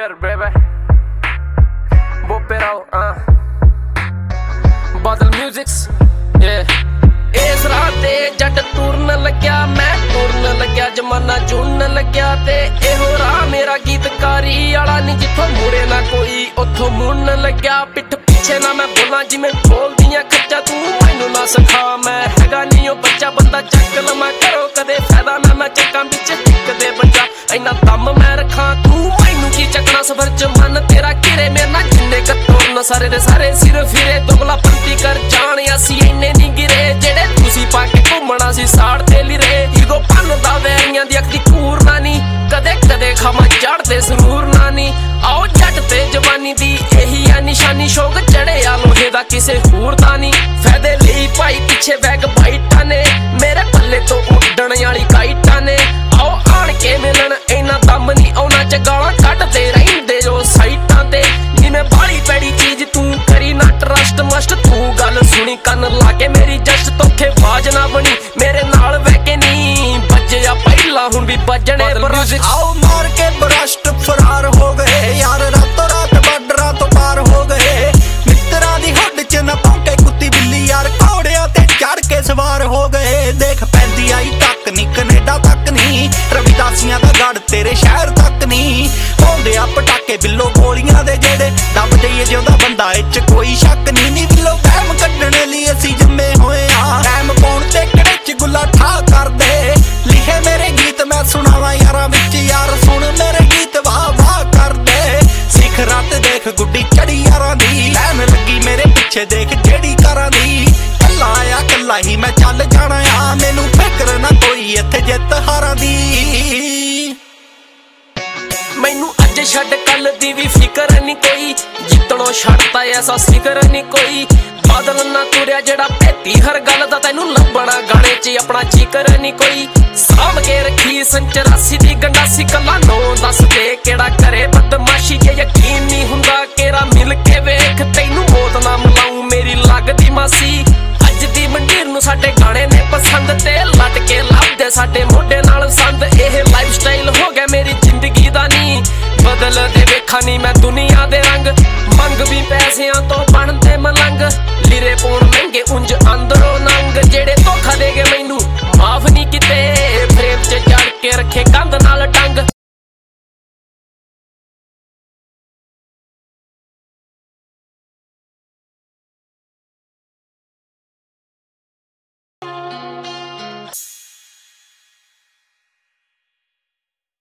Better, baby. Bop it out, Badal Musics, yeah. ਇਸ ਰਾਹ ਤੇ ਜੱਟ ਤੁਰਨ ਲੱਗਿਆ, ਮੈਂ ਤੁਰਨ ਲੱਗਿਆ, ਜਮਾਨਾ ਜੁੜਨ ਲੱਗਿਆ ਤੇ ਇਹੋ ਰਾਹ ਮੇਰਾ ਗੀਤਕਾਰੀ ਵਾਲਾ ਨਹੀਂ, ਜਿੱਥੋਂ ਮੁੜੇ ਨਾ ਕੋਈ ਉੱਥੋਂ ਮੁੜਨ ਲੱਗਿਆ। ਪਿੱਠ ਪਿੱਛੇ ਨਾ ਮੈਂ ਬੋਲਾਂ ਜਿਵੇਂ ਬੋਲਦੀਆਂ ਖੱਚਾ, ਤੂੰ ਮੈਨੂੰ ਨਾ ਸਿਖਾ, ਮੈਂ ਹੈਗਾ ਨਹੀਂ ਉਹ ਬੱਚਾ, ਬੰਦਾ ਚੱਕ ਲਵਾਂ ਕਰੋ ਕਦੇ ਫਾਇਦਾ ਨਾ, ਮੈਂ ਚੱਕਾਂ ਵਿੱਚ ਟਿਕਦੇ ਬੱਚਾ, ਇੰਨਾ ਦਮ ਮੈਂ ਰੱਖਾਂ, ਤੂੰ ਮੈਨੂੰ ਕੀ ਚੱਕਣਾ। ਸਫਰ ਚ ਮਨ ਤੇਰਾ ਕਿਰੇ ਮੇਰੇ ਨਾਲ ਜਿੰਨੇ ਕਤੋਰਨ ਸਾਰੇ ਦੇ ਸਾਰੇ ਸਿਰ ਫਿਰੇ, ਦੁਗਲਾ ਪੰਤੀ ਕਰ ਜਾਣ ਅਸੀਂ ਇੰਨੇ ਨਹੀਂ ਗਿਰੇ, ਜਿਹੜੇ ਤੁਸੀਂ ਪਾ ਕੇ ਘੁੰਮਣਾ ਸੀ ਸਾੜ ਤੇ ਲਿਰੇ। ਈਗੋ ਭੰਨਦਾ ਵੈਰੀਆਂ ਦੀ ਅੱਖ ਦੀ ਕੂਰ ਨਾ ਨੀ, ਕਦੇ ਕਦੇ ਖਾਵਾਂ ਚੜਦੇ ਸਰੂਰ ਨਾ ਨੀ। ਆਓ ਜੱਟ ਤੇ ਜਵਾਨੀ ਦੀ ਇਹੀ ਆ ਨਿਸ਼ਾਨੀ, ਸ਼ੌਕ ਚੜਿਆ ਲੋਹੇ ਦਾ ਕਿਸੇ ਹੋਰ ਦਾ ਨੀ। ਫਾਇਦੇ ਲਈ ਭਾਈ ਪਿੱਛੇ ਬੈਗ ਬਾਈਟਾਂ ਨੇ, ਮੇਰੇ ਪੱਲੇ ਤੋਂ ਉੱਡਣ ਵਾਲੀ ਕਾਈਟਾਂ ਨੇ। ਆਓ ਆਣ ਕੇ ਮਿਲਣ ਇੰਨਾ ਦਮ ਨੀ ਆਉਣਾ, ਚ ਗਾਲਾਂ ਕੱਢਦੇ ਰਹਿੰਦੇ ਜੋ ਸਾਈਟਾਂ ਤੇ। ਜਿਵੇਂ ਬਾਲੀ ਪੈੜੀ ਚੀਜ਼ ਤੂੰ ਕਰੀ ਨਾ ਟਰਸਟ ਮਸਟ, ਤੂੰ ਗੱਲ ਸੁਣੀ ਕੰਨ ਲਾ ਕੇ ਮੇਰੀ ਜਸਟ, ਤੋਖੇ ਆਵਾਜ਼ ਨਾ ਬਣੀ ਮੇਰੇ ਨਾਲ ਵਹਿ ਕੇ ਨੀ ਵੱਜਿਆ ਪਹਿਲਾਂ ਹੁਣ ਵੀ ਵੱਜਣੇ ਬਰਸ਼। ਆਓ ਮਾਰ ਕੇ ਬਰਸ਼ਟ ਫਰਾਰ ਹੋ ਗਏ ਯਾਰ, ਰਾਤੋਂ ਰਾਤ ਬਾਰਡਰਾਂ ਤੋਂ ਪਾਰ ਹੋ ਗਏ। ਮਿੱਤਰਾਂ ਦੀ ਹੁੱਡ ਚ ਨਾ ਭੌਂਕੇ ਕੁੱਤੀ ਬਿੱਲੀ ਯਾਰ, ਘੋੜਿਆਂ ਤੇ ਚੜ ਕੇ ਸਵਾਰ ਹੋ ਗਏ। ਦੇਖ ਪੈਂਦੀ ਆਈ ਤੱਕ ਨੀ ਕੈਨੇਡਾ ਤੱਕ ਨੀ, ਰਵਿਦਾਸੀਆਂ ਦਾ ਗੜ ਤੇਰੇ ਸ਼ਹਿਰ ਤੱਕ ਨੀ। ਪਾਉਂਦੇ ਆ ਪਟਾਕੇ ਬਿੱਲੋ ਗੋਲੀਆਂ ਦੇ ਜਿਹੜੇ, ਦੱਬ ਜਾਈਏ ਜਿਉਂਦਾ ਬੰਦਾ ਇਹ ਚ ਕੋਈ ਸ਼ੱਕ ਨੀ। ਨੀ ਬਿੱਲੋ ਟਾਈਮ ਕੱਢਣ ਲਈ ਅਸੀਂ ਜੰਮੇ ਹੋਏ ਆ, ਟਾਈਮ ਪਾਉਣ ਤੇ ਕਿਹੜੇ ਚ ਗੁੱਲਾ ਠਾ ਕਰਦੇ। ਲਿਖੇ ਮੇਰੇ ਗੀਤ ਮੈਂ ਸੁਣਾਵਾਂ ਯਾਰਾਂ ਵਿੱਚ ਯਾਰ, ਸੁਣ ਮੇਰੇ ਗੀਤ ਵਾਹ ਵਾਹ ਕਰਦੇ। ਸਿਖਰਾਂ ਤੇ ਦੇਖ ਗੁੱਡੀ ਚੜੀ ਯਾਰਾਂ ਦੀ, ਲੈਣ ਲੱਗੀ ਮੇਰੇ ਪਿੱਛੇ ਦੇਖ ਜਿਹੜੀ ਕਾਰਾਂ ਦੀ। ਕੱਲਾ ਆਇਆ ਕੱਲਾ ਹੀ ਮੈਂ ਚੱਲ ਜਾਣਾ ਆ, ਮੈਨੂੰ ਫਿਕਰ ਨਾ ਕੋਈ ਇੱਥੇ ਜਿੱਤ ਹਾਰਾਂ ਦੀ। ਮੈਨੂੰ ਅੱਜ ਛੱਡ ਕੱਲ ਦੀ ਵੀ ਫਿਕਰ ਨੀ ਕੋਈ, ਜਿੱਤਣੋਂ ਛੱਡਤਾ ਐਸਾ ਫਿਕਰ ਨੀ ਕੋਈ। ਬਾਦਲ ਨਾ ਤੁਰਿਆ ਜਿਹੜਾ ਭੇਤੀ ਹਰ ਗੱਲ ਦਾ, ਤੈਨੂੰ ਲੱਭਣਾ ਗਾਣੇ 'ਚ ਆਪਣਾ ਜ਼ਿਕਰ ਨੀ ਕੋਈ। ਸਾਂਭ ਕੇ ਰੱਖੀ ਸਨ 84 ਦੀ ਗੰਡਾਸੀ, ਕੱਲਾ ਨੋ ਦੱਸ ਦੇ ਕਿਹੜਾ ਕਰੇ ਬਦਮਾਸ਼ੀ। ਜੇ ਯਕੀਨ ਨੀ ਹੁੰਦਾ ਕਿਹੜਾ ਮਿਲ ਕੇ ਵੇਖ, ਤੈਨੂੰ ਮੌਤ ਨਾ ਮਿਲਾਊ ਮੇਰੀ ਲੱਗਦੀ ਮਾਸੀ। ਅੱਜ ਦੀ ਮੰਡੀਰ ਨੂੰ ਸਾਡੇ ਗਾਣੇ ਨੇ ਪਸੰਦ, ਤੇ ਲੱਟ ਕੇ ਲੱਭਦੇ ਸਾਡੇ ਮੋਢੇ ਨਾਲ ਸੰਦ।